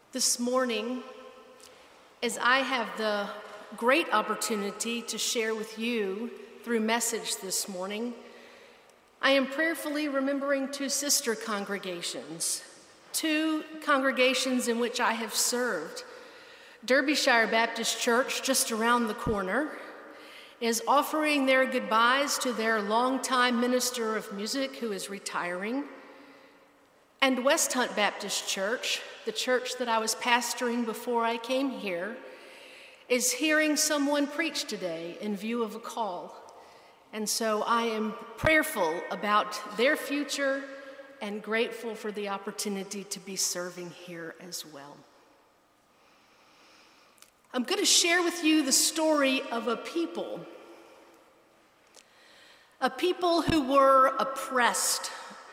This morning, as I have the great opportunity to share with you through message this morning, I am prayerfully remembering two sister congregations, two congregations in which I have served. Derbyshire Baptist Church, just around the corner, is offering their goodbyes to their longtime minister of music who is retiring. And West Hunt Baptist Church, the church that I was pastoring before I came here, is hearing someone preach today in view of a call. And so I am prayerful about their future and grateful for the opportunity to be serving here as well. I'm going to share with you the story of a people who were oppressed,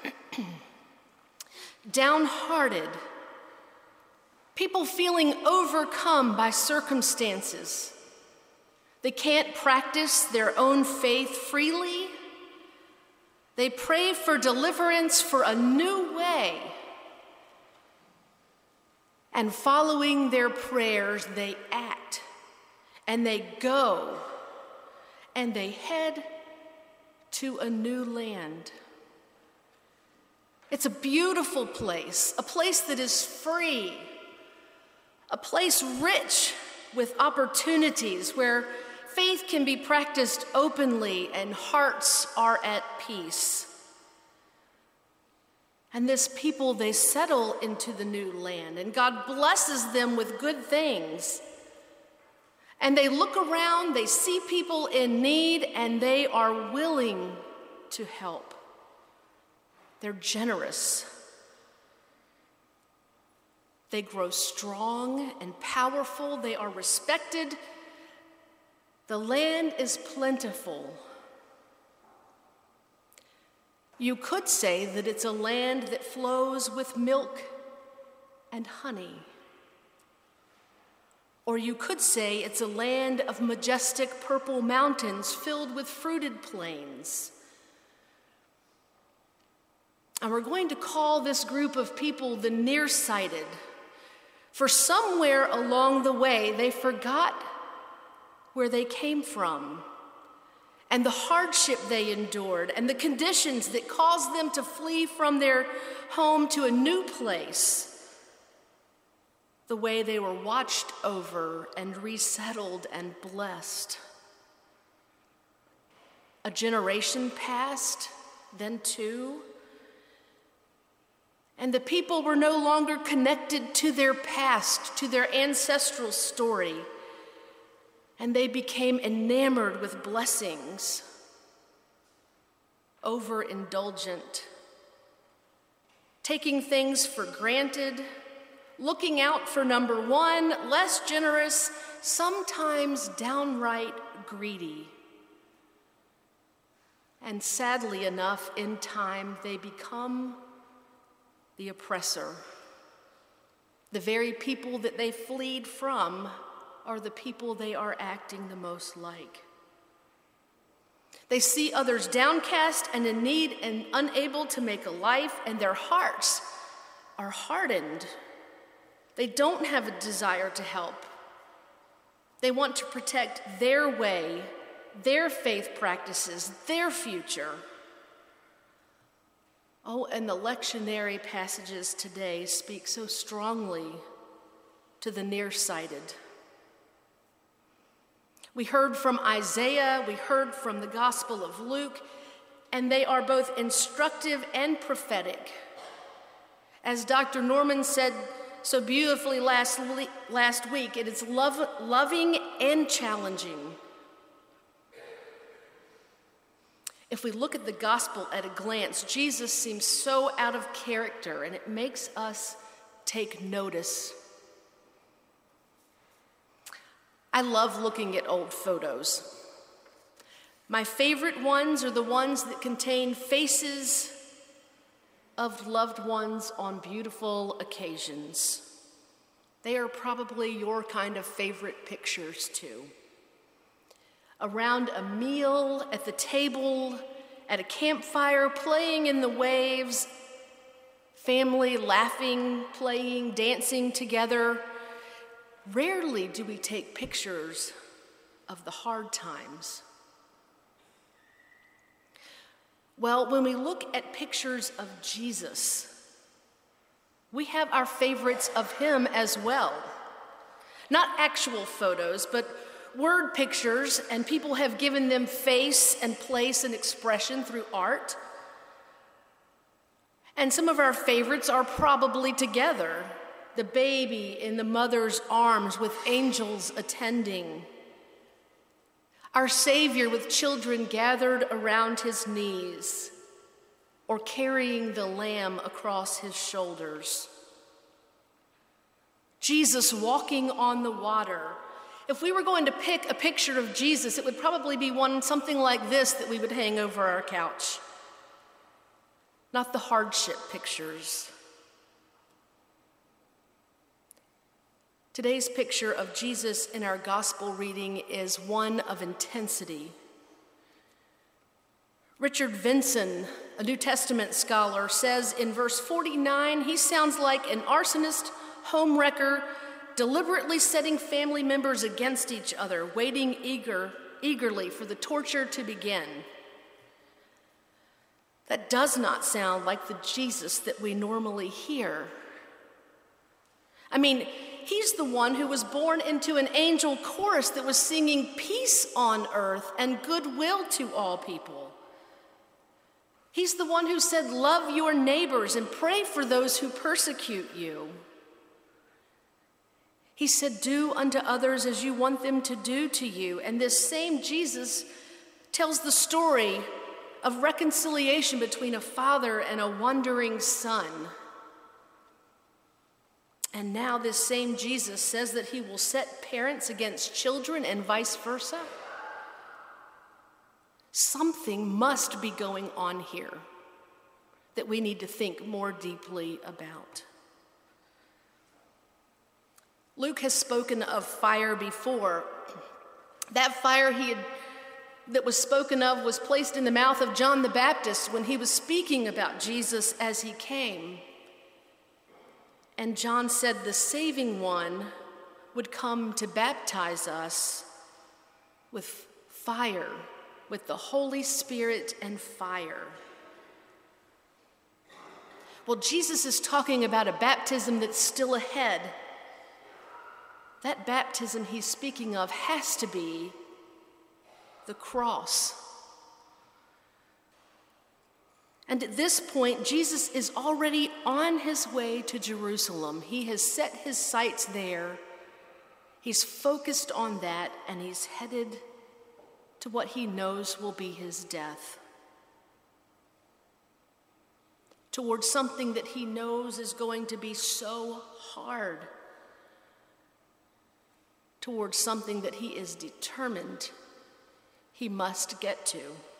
downhearted, people feeling overcome by circumstances. They can't practice their own faith freely. They pray for deliverance for a new way. And following their prayers, they act, and they go, and they head to a new land. It's a beautiful place, a place that is free, a place rich with opportunities where faith can be practiced openly and hearts are at peace. And this people, they settle into the new land, and God blesses them with good things. And they look around, they see people in need, and they are willing to help. They're generous. They grow strong and powerful. They are respected. The land is plentiful. You could say that it's a land that flows with milk and honey. Or you could say it's a land of majestic purple mountains filled with fruited plains. And we're going to call this group of people the nearsighted, for somewhere along the way they forgot where they came from and the hardship they endured and the conditions that caused them to flee from their home to a new place, the way they were watched over and resettled and blessed. A generation passed, then two, and the people were no longer connected to their past, to their ancestral story, and they became enamored with blessings, overindulgent, taking things for granted, looking out for number one, less generous, sometimes downright greedy. And sadly enough, in time, they become the oppressor. The very people that they fled from are the people they are acting the most like. They see others downcast and in need and unable to make a life, and their hearts are hardened. They don't have a desire to help. They want to protect their way, their faith practices, their future. Oh, and the lectionary passages today speak so strongly to the nearsighted. We heard from Isaiah, we heard from the Gospel of Luke, and they are both instructive and prophetic. As Dr. Norman said so beautifully last week, it is loving and challenging. If we look at the gospel at a glance, Jesus seems so out of character, and it makes us take notice. I love looking at old photos. My favorite ones are the ones that contain faces of loved ones on beautiful occasions. They are probably your kind of favorite pictures too. Around a meal, at the table, at a campfire, playing in the waves, family laughing, playing, dancing together. Rarely do we take pictures of the hard times. Well, when we look at pictures of Jesus, we have our favorites of him as well. Not actual photos, but word pictures, and people have given them face and place and expression through art. And some of our favorites are probably together. The baby in the mother's arms with angels attending. Our Savior with children gathered around his knees, or carrying the lamb across his shoulders. Jesus walking on the water. If we were going to pick a picture of Jesus, it would probably be something like this that we would hang over our couch. Not the hardship pictures. Today's picture of Jesus in our gospel reading is one of intensity. Richard Vinson, a New Testament scholar, says in verse 49, he sounds like an arsonist, homewrecker, deliberately setting family members against each other, waiting eagerly for the torture to begin. That does not sound like the Jesus that we normally hear. I mean, he's the one who was born into an angel chorus that was singing peace on earth and goodwill to all people. He's the one who said, love your neighbors and pray for those who persecute you. He said, do unto others as you want them to do to you. And this same Jesus tells the story of reconciliation between a father and a wandering son. And now this same Jesus says that he will set parents against children and vice versa. Something must be going on here that we need to think more deeply about. Luke has spoken of fire before. That fire that was spoken of was placed in the mouth of John the Baptist when he was speaking about Jesus as he came. And John said the saving one would come to baptize us with fire, with the Holy Spirit and fire. Well, Jesus is talking about a baptism that's still ahead. That baptism he's speaking of has to be the cross. And at this point, Jesus is already on his way to Jerusalem. He has set his sights there. He's focused on that, and he's headed to what he knows will be his death. Towards something that he knows is going to be so hard. Towards something that he is determined he must get to.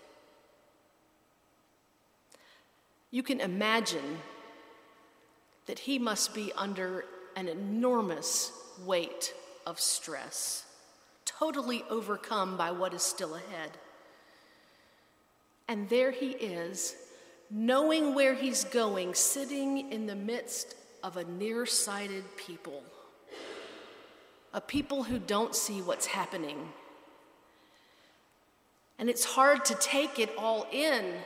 You can imagine that he must be under an enormous weight of stress, totally overcome by what is still ahead. And there he is, knowing where he's going, sitting in the midst of a nearsighted people, a people who don't see what's happening. And it's hard to take it all in.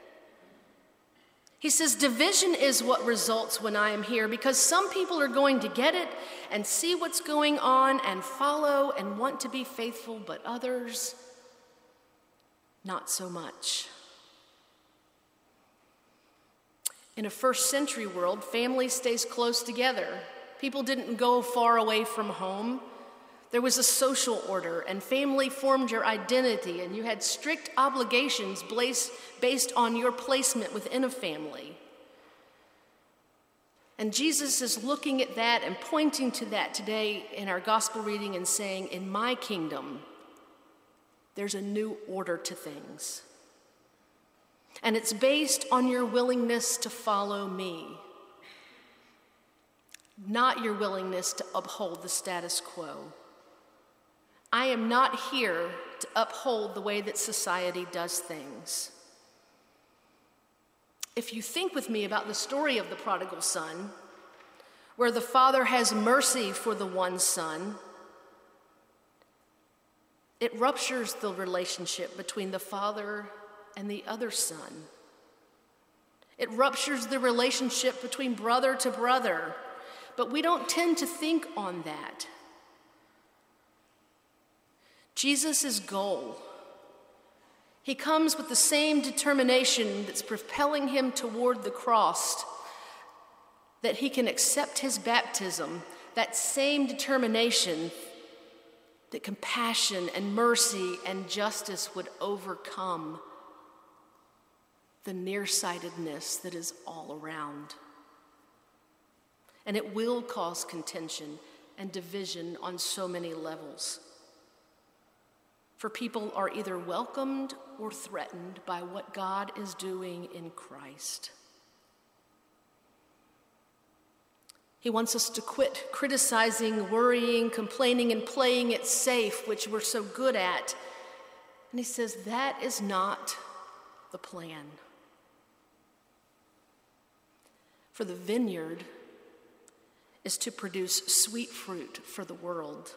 He says, division is what results when I am here, because some people are going to get it and see what's going on and follow and want to be faithful, but others, not so much. In a first century world, family stays close together. People didn't go far away from home. There was a social order, and family formed your identity, and you had strict obligations based on your placement within a family. And Jesus is looking at that and pointing to that today in our gospel reading and saying, in my kingdom, there's a new order to things. And it's based on your willingness to follow me, not your willingness to uphold the status quo. I am not here to uphold the way that society does things. If you think with me about the story of the prodigal son, where the father has mercy for the one son, it ruptures the relationship between the father and the other son. It ruptures the relationship between brother to brother, but we don't tend to think on that. Jesus' goal, he comes with the same determination that's propelling him toward the cross, that he can accept his baptism, that same determination that compassion and mercy and justice would overcome the nearsightedness that is all around. And it will cause contention and division on so many levels. For people are either welcomed or threatened by what God is doing in Christ. He wants us to quit criticizing, worrying, complaining, and playing it safe, which we're so good at. And he says that is not the plan. For the vineyard is to produce sweet fruit for the world.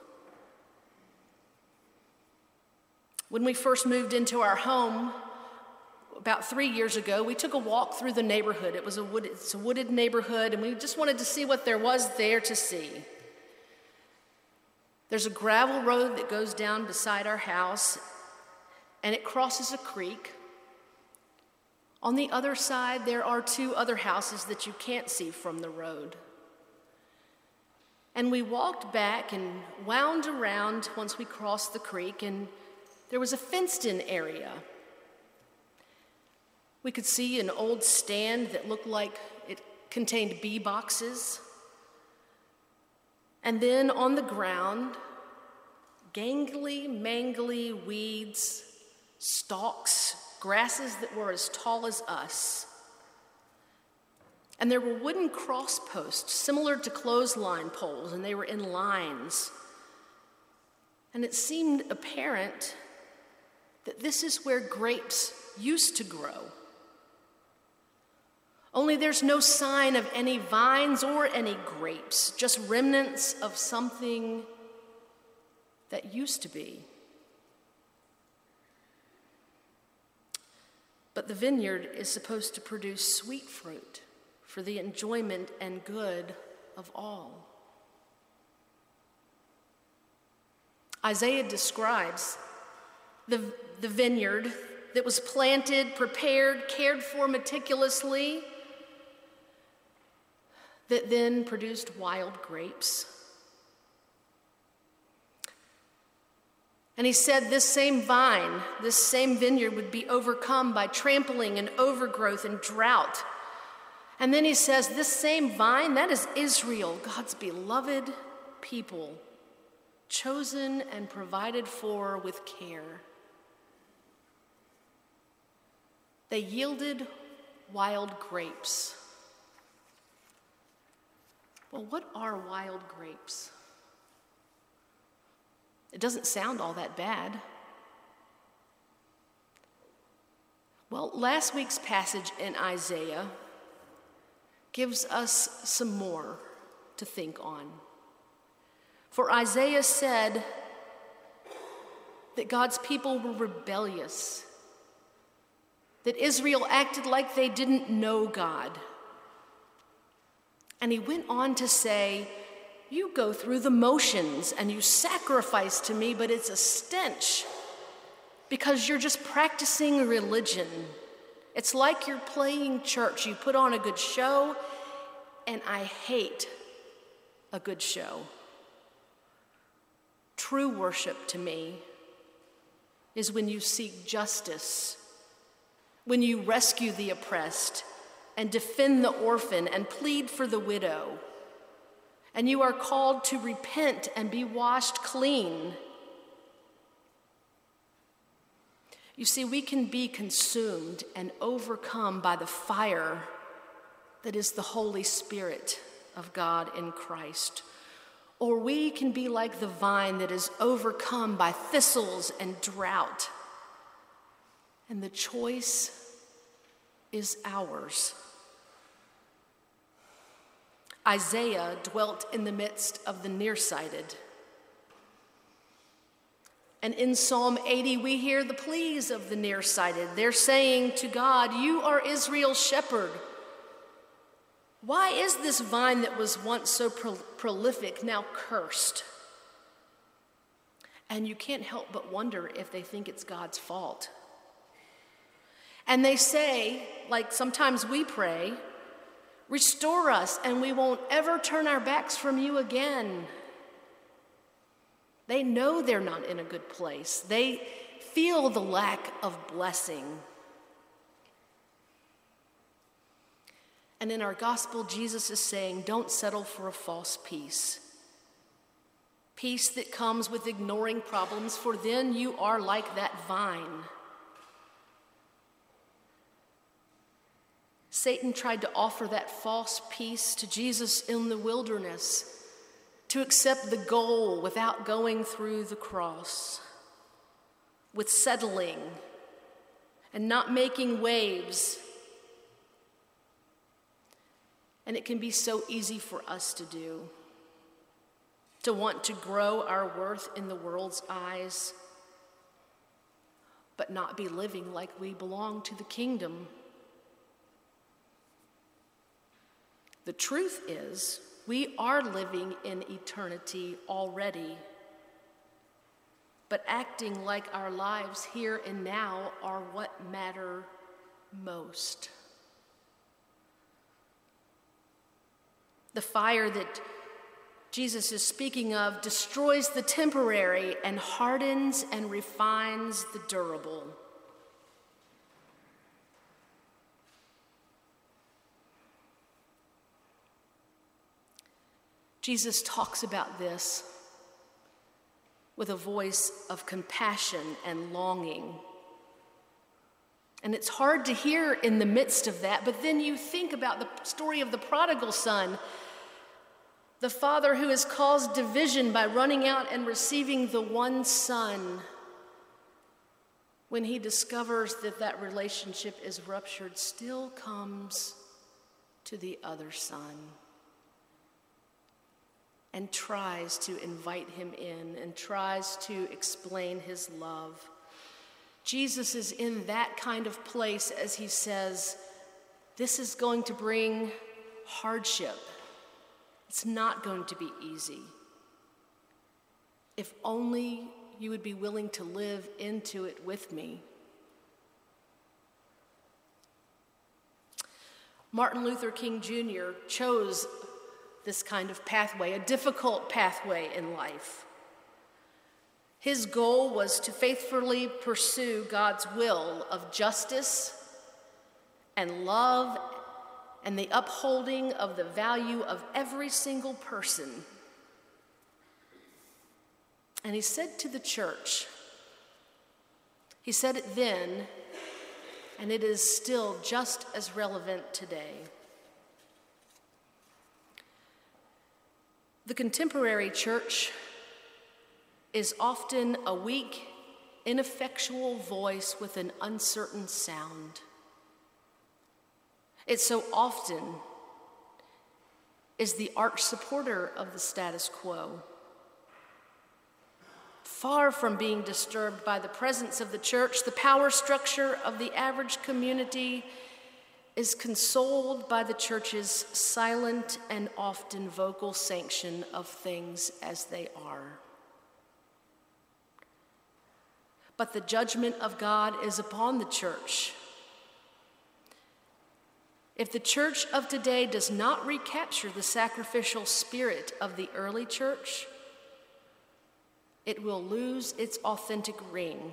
When we first moved into our home about 3 years ago, we took a walk through the neighborhood. It's a wooded neighborhood, and we just wanted to see what there was there to see. There's a gravel road that goes down beside our house, and it crosses a creek. On the other side, there are 2 other houses that you can't see from the road. And we walked back and wound around once we crossed the creek, and there was a fenced-in area. We could see an old stand that looked like it contained bee boxes. And then on the ground, gangly, mangly weeds, stalks, grasses that were as tall as us. And there were wooden cross posts similar to clothesline poles, and they were in lines. And it seemed apparent that this is where grapes used to grow. Only there's no sign of any vines or any grapes, just remnants of something that used to be. But the vineyard is supposed to produce sweet fruit for the enjoyment and good of all. Isaiah describes the vineyard that was planted, prepared, cared for meticulously, that then produced wild grapes. And he said this same vine, this same vineyard would be overcome by trampling and overgrowth and drought. And then he says this same vine, that is Israel, God's beloved people, chosen and provided for with care. They yielded wild grapes. Well, what are wild grapes? It doesn't sound all that bad. Well, last week's passage in Isaiah gives us some more to think on. For Isaiah said that God's people were rebellious, that Israel acted like they didn't know God. And he went on to say, you go through the motions and you sacrifice to me, but it's a stench because you're just practicing religion. It's like you're playing church. You put on a good show, and I hate a good show. True worship to me is when you seek justice, when you rescue the oppressed and defend the orphan and plead for the widow. And you are called to repent and be washed clean. You see, we can be consumed and overcome by the fire that is the Holy Spirit of God in Christ. Or we can be like the vine that is overcome by thistles and drought. And the choice is ours. Isaiah dwelt in the midst of the nearsighted. And in Psalm 80, we hear the pleas of the nearsighted. They're saying to God, "You are Israel's shepherd. Why is this vine that was once so prolific now cursed?" And you can't help but wonder if they think it's God's fault. And they say, like sometimes we pray, "Restore us, and we won't ever turn our backs from you again." They know they're not in a good place. They feel the lack of blessing. And in our gospel, Jesus is saying, don't settle for a false peace. Peace that comes with ignoring problems, for then you are like that vine. Satan tried to offer that false peace to Jesus in the wilderness, to accept the goal without going through the cross, with settling and not making waves. And it can be so easy for us to do, to want to grow our worth in the world's eyes, but not be living like we belong to the kingdom. The truth is, we are living in eternity already, but acting like our lives here and now are what matter most. The fire that Jesus is speaking of destroys the temporary and hardens and refines the durable. Jesus talks about this with a voice of compassion and longing. And it's hard to hear in the midst of that, but then you think about the story of the prodigal son, the father who has caused division by running out and receiving the one son. When he discovers that that relationship is ruptured, still comes to the other son and tries to invite him in and tries to explain his love. Jesus is in that kind of place as he says, this is going to bring hardship. It's not going to be easy. If only you would be willing to live into it with me. Martin Luther King Jr. chose this kind of pathway, a difficult pathway in life. His goal was to faithfully pursue God's will of justice and love and the upholding of the value of every single person. And he said to the church, he said it then, and it is still just as relevant today. The contemporary church is often a weak, ineffectual voice with an uncertain sound. It so often is the arch supporter of the status quo. Far from being disturbed by the presence of the church, the power structure of the average community is consoled by the church's silent and often vocal sanction of things as they are. But the judgment of God is upon the church. If the church of today does not recapture the sacrificial spirit of the early church, it will lose its authentic ring,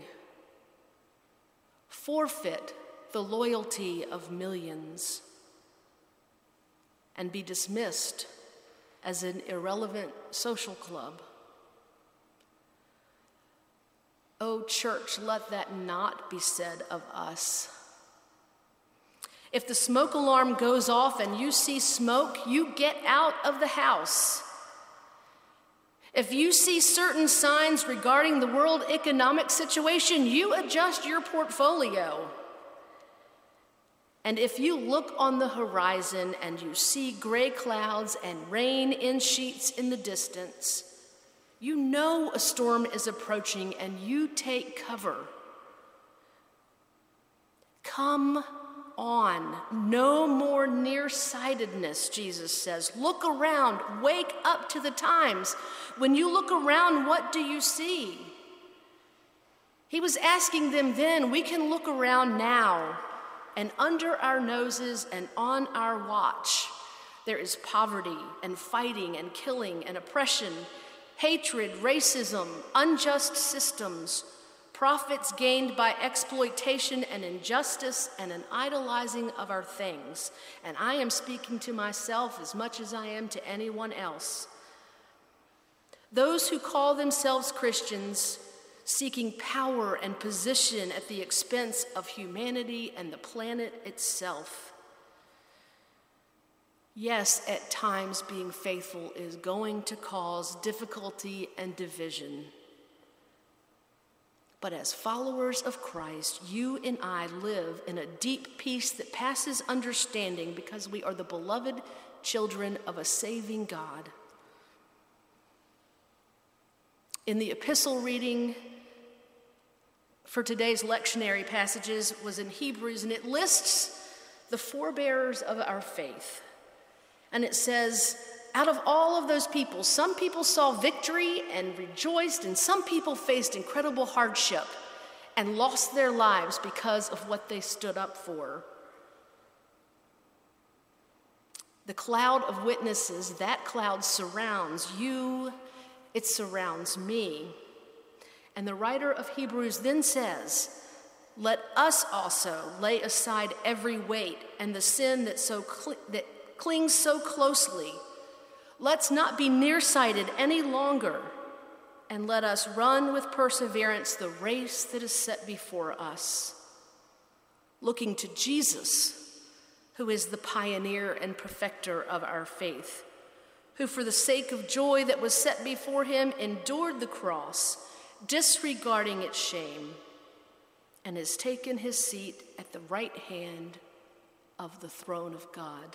forfeit the loyalty of millions, and be dismissed as an irrelevant social club. Oh, church, let that not be said of us. If the smoke alarm goes off and you see smoke, you get out of the house. If you see certain signs regarding the world economic situation, you adjust your portfolio. And if you look on the horizon and you see gray clouds and rain in sheets in the distance, you know a storm is approaching and you take cover. Come on, no more nearsightedness, Jesus says. Look around, wake up to the times. When you look around, what do you see? He was asking them then, we can look around now, and under our noses and on our watch, there is poverty and fighting and killing and oppression, hatred, racism, unjust systems, profits gained by exploitation and injustice, and an idolizing of our things. And I am speaking to myself as much as I am to anyone else. Those who call themselves Christians, seeking power and position at the expense of humanity and the planet itself. Yes, at times being faithful is going to cause difficulty and division. But as followers of Christ, you and I live in a deep peace that passes understanding because we are the beloved children of a saving God. In the epistle reading for today's lectionary passages was in Hebrews, and it lists the forebearers of our faith. And it says, out of all of those people, some people saw victory and rejoiced, and some people faced incredible hardship and lost their lives because of what they stood up for. The cloud of witnesses, that cloud surrounds you, it surrounds me. And the writer of Hebrews then says, let us also lay aside every weight and the sin that clings so closely. Let's not be nearsighted any longer, and let us run with perseverance the race that is set before us, looking to Jesus, who is the pioneer and perfecter of our faith, who for the sake of joy that was set before him endured the cross, disregarding its shame, and has taken his seat at the right hand of the throne of God.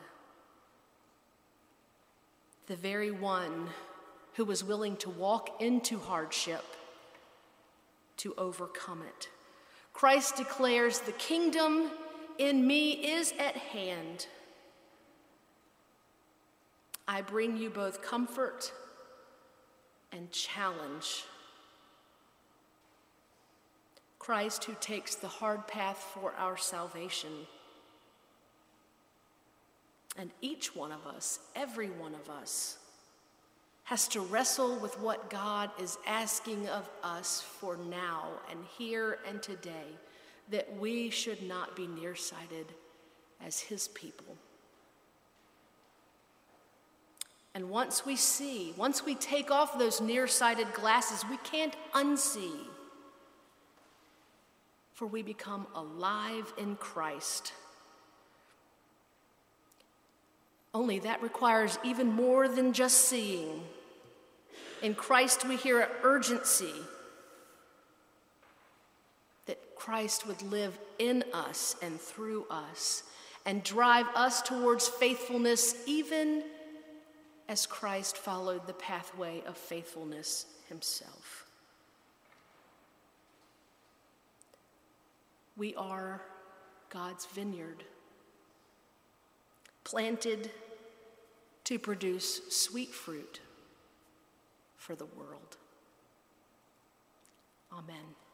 The very one who was willing to walk into hardship to overcome it. Christ declares, the kingdom in me is at hand. I bring you both comfort and challenge. Christ who takes the hard path for our salvation. And each one of us, every one of us, has to wrestle with what God is asking of us for now and here and today, that we should not be nearsighted as his people. And once we take off those nearsighted glasses, we can't unsee. For we become alive in Christ. Only that requires even more than just seeing. In Christ we hear an urgency that Christ would live in us and through us and drive us towards faithfulness, even as Christ followed the pathway of faithfulness himself. We are God's vineyard, planted to produce sweet fruit for the world. Amen.